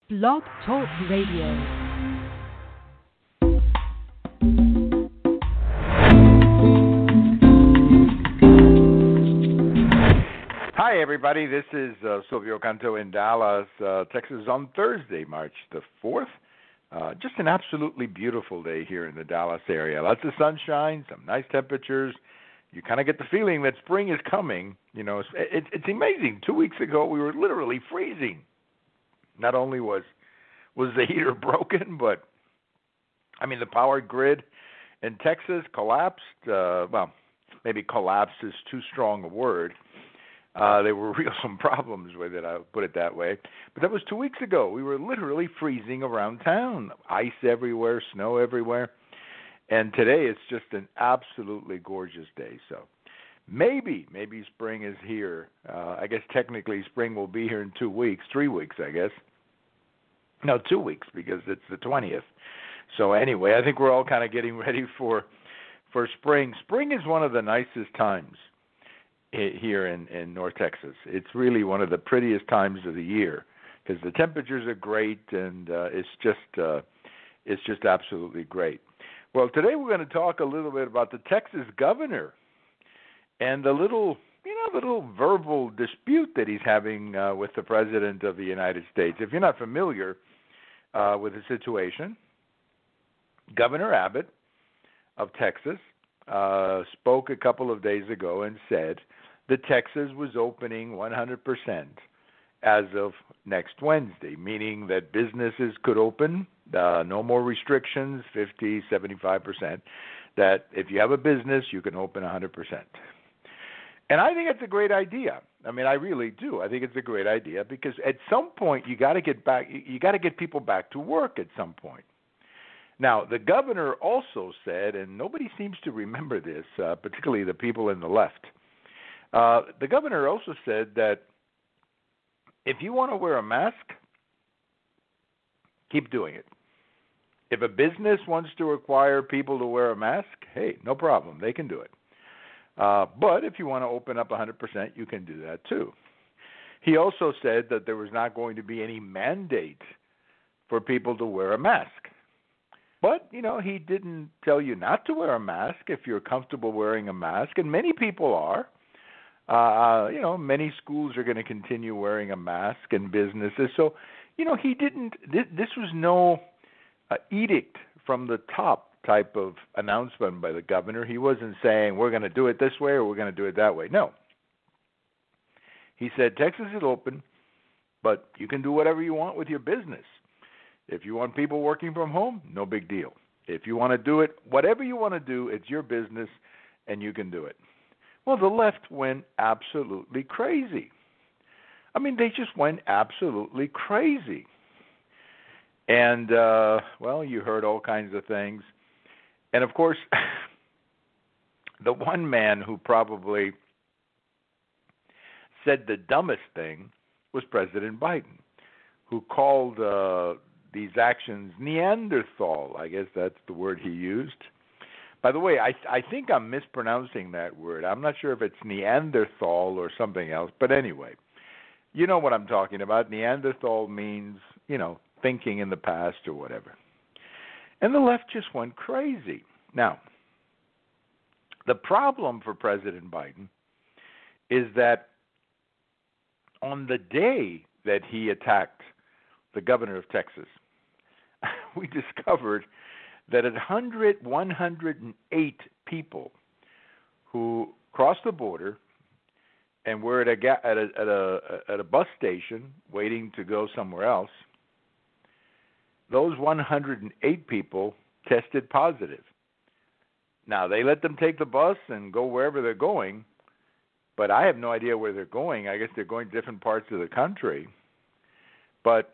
Blog Talk Radio. Hi, everybody. This is Silvio Canto in Dallas, Texas on Thursday, March the 4th. Just an absolutely beautiful day here in the Dallas area. Lots of sunshine, some nice temperatures. You kind of get the feeling that spring is coming. You know, it's amazing. 2 weeks ago, we were literally freezing. Not only was the heater broken, but, I mean, the power grid in Texas collapsed. Well, maybe collapsed is too strong a word. There were some problems with it, I'll put it that way. But that was 2 weeks ago. We were literally freezing around town. Ice everywhere, snow everywhere. And today it's just an absolutely gorgeous day. So maybe spring is here. I guess technically spring will be here in 2 weeks, 3 weeks, I guess. No, 2 weeks because it's the 20th. So anyway, I think we're all kind of getting ready for spring. Spring is one of the nicest times here in North Texas. It's really one of the prettiest times of the year because the temperatures are great and it's just absolutely great. Well, today we're going to talk a little bit about the Texas governor and the little verbal dispute that he's having with the President of the United States. If you're not familiar with the situation, Governor Abbott of Texas spoke a couple of days ago and said that Texas was opening 100% as of next Wednesday, meaning that businesses could open, no more restrictions, 50, 75%, that if you have a business, you can open 100%. And I think it's a great idea. I mean, I really do. I think it's a great idea because at some point you got to get people back to work at some point. Now, the governor also said, and nobody seems to remember this, particularly the people in the left, the governor also said that if you want to wear a mask, keep doing it. If a business wants to require people to wear a mask, hey, no problem, they can do it. But if you want to open up 100%, you can do that too. He also said that there was not going to be any mandate for people to wear a mask. But, you know, he didn't tell you not to wear a mask if you're comfortable wearing a mask, and many people are. Many schools are going to continue wearing a mask and businesses. So, you know, he didn't, this was no edict from the top type of announcement by the governor. He wasn't saying we're going to do it this way or we're going to do it that way. No. He said Texas is open, but you can do whatever you want with your business. If you want people working from home, no big deal. If you want to do it, whatever you want to do, it's your business and you can do it. Well, the left went absolutely crazy. I mean, they just went absolutely crazy. And, you heard all kinds of things. And, of course, the one man who probably said the dumbest thing was President Biden, who called these actions Neanderthal. I guess that's the word he used. By the way, I think I'm mispronouncing that word. I'm not sure if it's Neanderthal or something else. But anyway, you know what I'm talking about. Neanderthal means, thinking in the past or whatever. And the left just went crazy. Now, the problem for President Biden is that on the day that he attacked the governor of Texas, we discovered that 108 people who crossed the border and were at a bus station waiting to go somewhere else, those 108 people tested positive. Now, they let them take the bus and go wherever they're going, but I have no idea where they're going. I guess they're going to different parts of the country. But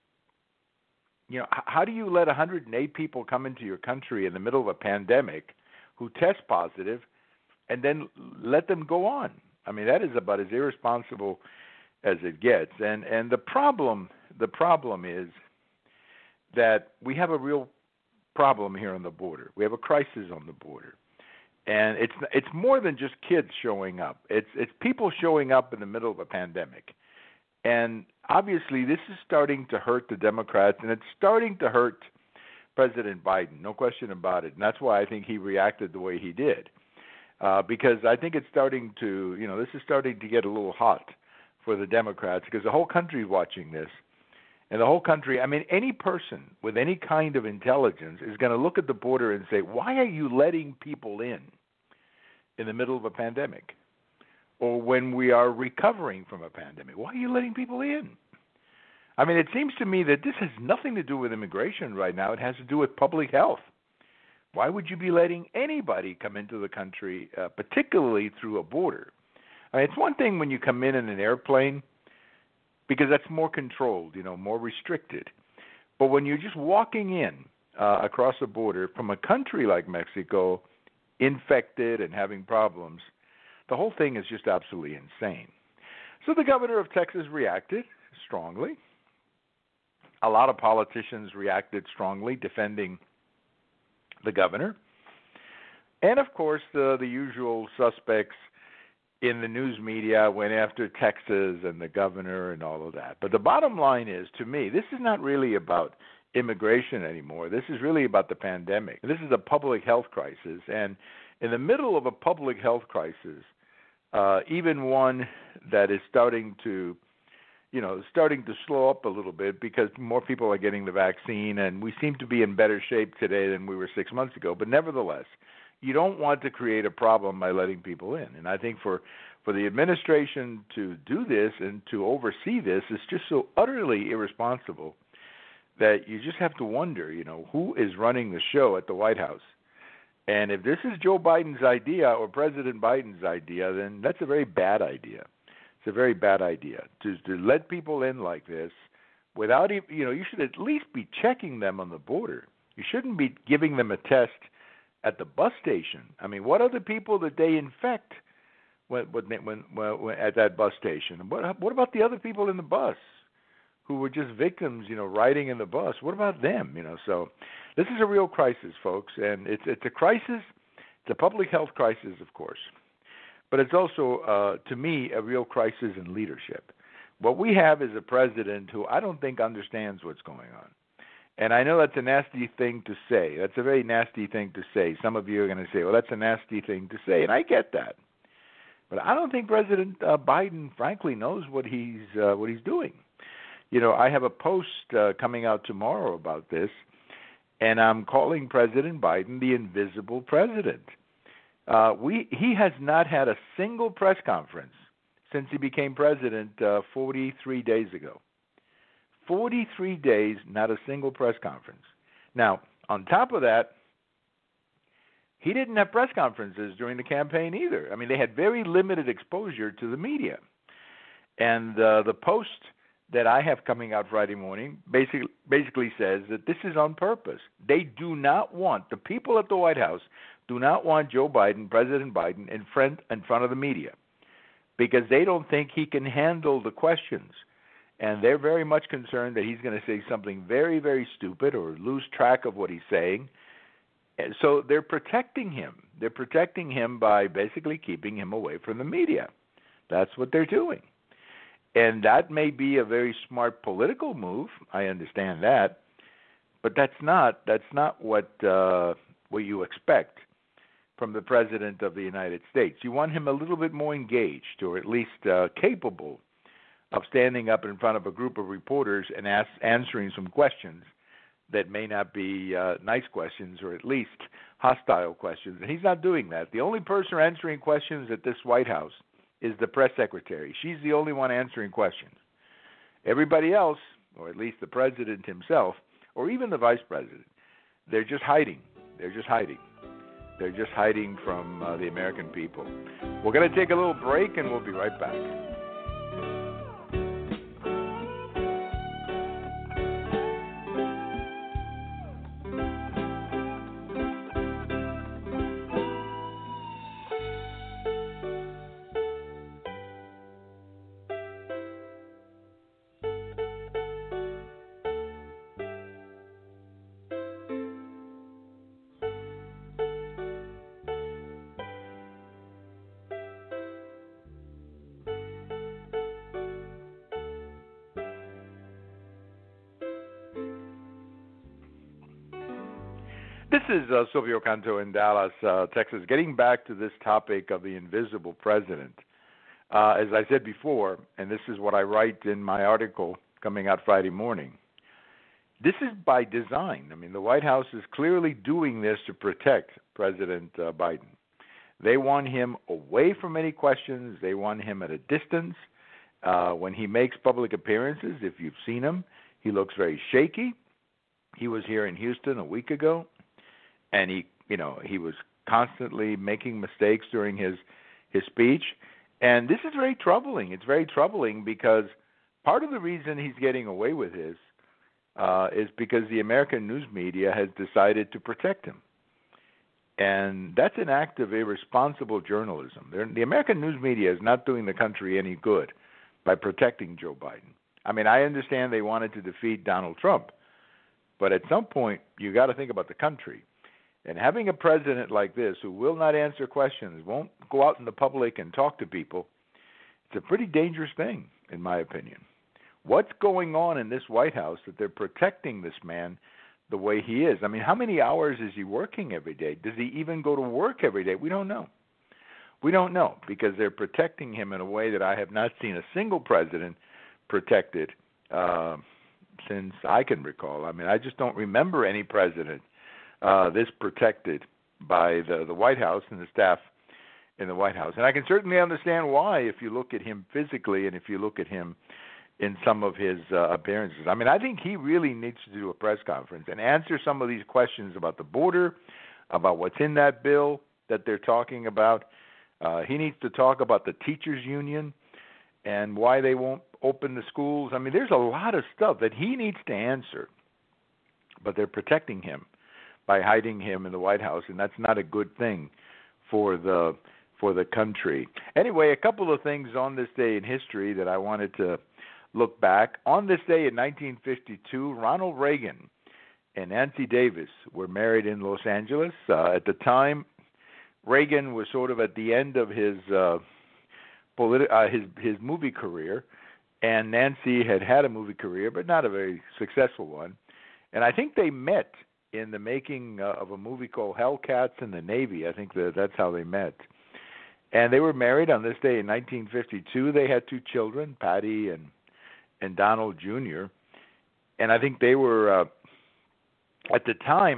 how do you let 108 people come into your country in the middle of a pandemic who test positive and then let them go on? I mean, that is about as irresponsible as it gets. And the problem is that we have a real problem here on the border. We have a crisis on the border. And it's more than just kids showing up. It's people showing up in the middle of a pandemic. And obviously this is starting to hurt the Democrats, and it's starting to hurt President Biden, no question about it. And that's why I think he reacted the way he did. Because I think it's starting to, this is starting to get a little hot for the Democrats because the whole country is watching this. And the whole country, any person with any kind of intelligence is going to look at the border and say, why are you letting people in the middle of a pandemic? Or when we are recovering from a pandemic, why are you letting people in? It seems to me that this has nothing to do with immigration right now. It has to do with public health. Why would you be letting anybody come into the country, particularly through a border? It's one thing when you come in an airplane because that's more controlled, more restricted. But when you're just walking in across a border from a country like Mexico, infected and having problems, the whole thing is just absolutely insane. So the governor of Texas reacted strongly. A lot of politicians reacted strongly, defending the governor. And, of course, the usual suspects in the news media went after Texas and the governor and all of that. But the bottom line is, to me, this is not really about immigration anymore. This is really about the pandemic. This is a public health crisis. And in the middle of a public health crisis, even one that is starting to slow up a little bit because more people are getting the vaccine, and we seem to be in better shape today than we were 6 months ago. But nevertheless, you don't want to create a problem by letting people in. And I think for the administration to do this and to oversee this is just so utterly irresponsible that you just have to wonder, who is running the show at the White House. And if this is Joe Biden's idea or President Biden's idea, then that's a very bad idea. It's a very bad idea to let people in like this without even, you should at least be checking them on the border. You shouldn't be giving them a test at the bus station. What are the people that they infect when at that bus station? What about the other people in the bus who were just victims, riding in the bus? What about them? So this is a real crisis, folks, and it's a crisis. It's a public health crisis, of course. But it's also, to me, a real crisis in leadership. What we have is a president who I don't think understands what's going on. And I know that's a nasty thing to say. That's a very nasty thing to say. Some of you are going to say, well, that's a nasty thing to say, and I get that. But I don't think President Biden, frankly, knows what he's doing. I have a post coming out tomorrow about this, and I'm calling President Biden the invisible president. He has not had a single press conference since he became president 43 days ago. 43 days, not a single press conference. Now, on top of that, he didn't have press conferences during the campaign either. They had very limited exposure to the media. And the post that I have coming out Friday morning basically says that this is on purpose. They do not want, the people at the White House do not want Joe Biden, President Biden, in front of the media because they don't think he can handle the questions. And they're very much concerned that he's going to say something very, very stupid or lose track of what he's saying. And so they're protecting him. They're protecting him by basically keeping him away from the media. That's what they're doing. And that may be a very smart political move. I understand that. But that's not what you expect from the President of the United States. You want him a little bit more engaged, or at least capable of standing up in front of a group of reporters and answering some questions that may not be nice questions, or at least hostile questions. And he's not doing that. The only person answering questions at this White House is the press secretary. She's the only one answering questions. Everybody else, or at least the president himself, or even the vice president, they're just hiding. They're just hiding. They're just hiding from the American people. We're going to take a little break, and we'll be right back. This is Silvio Canto in Dallas, Texas. Getting back to this topic of the invisible president. As I said before, and this is what I write in my article coming out Friday morning, this is by design. I mean, the White House is clearly doing this to protect President Biden. They want him away from any questions. They want him at a distance. When he makes public appearances, if you've seen him, he looks very shaky. He was here in Houston a week ago, and he was constantly making mistakes during his speech. And this is very troubling. It's very troubling because part of the reason he's getting away with this is because the American news media has decided to protect him. And that's an act of irresponsible journalism. The American news media is not doing the country any good by protecting Joe Biden. I mean, I understand they wanted to defeat Donald Trump, but at some point, you got to think about the country. And having a president like this who will not answer questions, won't go out in the public and talk to people, it's a pretty dangerous thing, in my opinion. What's going on in this White House that they're protecting this man the way he is? I mean, how many hours is he working every day? Does he even go to work every day? We don't know. We don't know because they're protecting him in a way that I have not seen a single president protected since I can recall. I mean, I just don't remember any president this protected by the White House and the staff in the White House. And I can certainly understand why if you look at him physically and if you look at him in some of his appearances. I mean, I think he really needs to do a press conference and answer some of these questions about the border, about what's in that bill that they're talking about. He needs to talk about the teachers' union and why they won't open the schools. I mean, there's a lot of stuff that he needs to answer, but they're protecting him by hiding him in the White House, and that's not a good thing for the country. Anyway, a couple of things on this day in history that I wanted to look back. On this day in 1952, Ronald Reagan and Nancy Davis were married in Los Angeles. At the time, Reagan was sort of at the end of his movie career, and Nancy had a movie career, but not a very successful one. And I think they met in the making of a movie called Hellcats in the Navy. I think that's how they met. And they were married on this day in 1952. They had 2 children, Patty and Donald Jr. And I think they were, at the time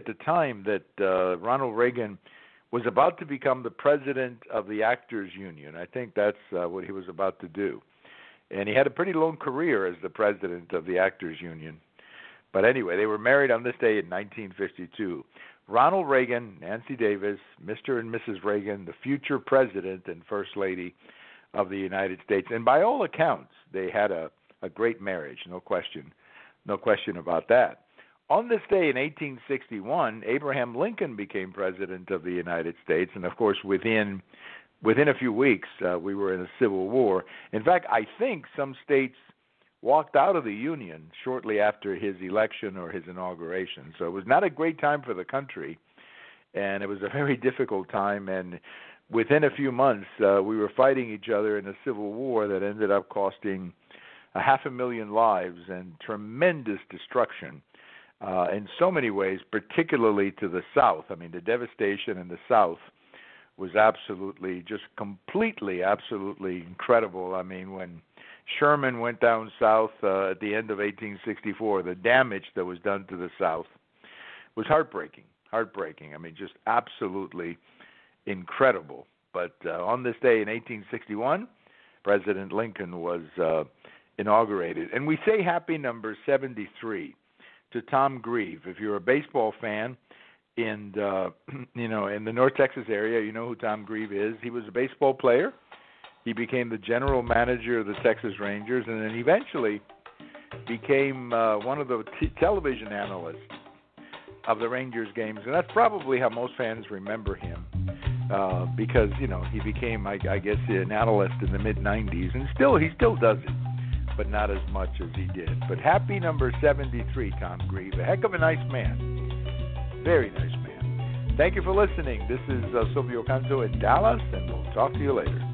that Ronald Reagan was about to become the president of the Actors Union. I think that's what he was about to do. And he had a pretty long career as the president of the Actors Union. But anyway, they were married on this day in 1952. Ronald Reagan, Nancy Davis, Mr. and Mrs. Reagan, the future president and first lady of the United States. And by all accounts, they had a great marriage, no question about that. On this day in 1861, Abraham Lincoln became president of the United States, and of course, within a few weeks, we were in a civil war. In fact, I think some states walked out of the Union shortly after his election or his inauguration. So it was not a great time for the country, and it was a very difficult time. And within a few months, we were fighting each other in a civil war that ended up costing 500,000 lives and tremendous destruction in so many ways, particularly to the South. I mean, the devastation in the South was absolutely, just completely, absolutely incredible. I mean, when Sherman went down south at the end of 1864, the damage that was done to the South was heartbreaking. I mean, just absolutely incredible. But on this day in 1861, President Lincoln was inaugurated. And we say happy number 73 to Tom Grieve. If you're a baseball fan in the North Texas area, you know who Tom Grieve is. He was a baseball player. He became the general manager of the Texas Rangers, and then eventually became one of the television analysts of the Rangers games. And that's probably how most fans remember him, because he became, I guess, an analyst in the mid-'90s, and he still does it, but not as much as he did. But happy number 73, Tom Grieve. A heck of a nice man. Very nice man. Thank you for listening. This is Silvio Canto in Dallas, and we'll talk to you later.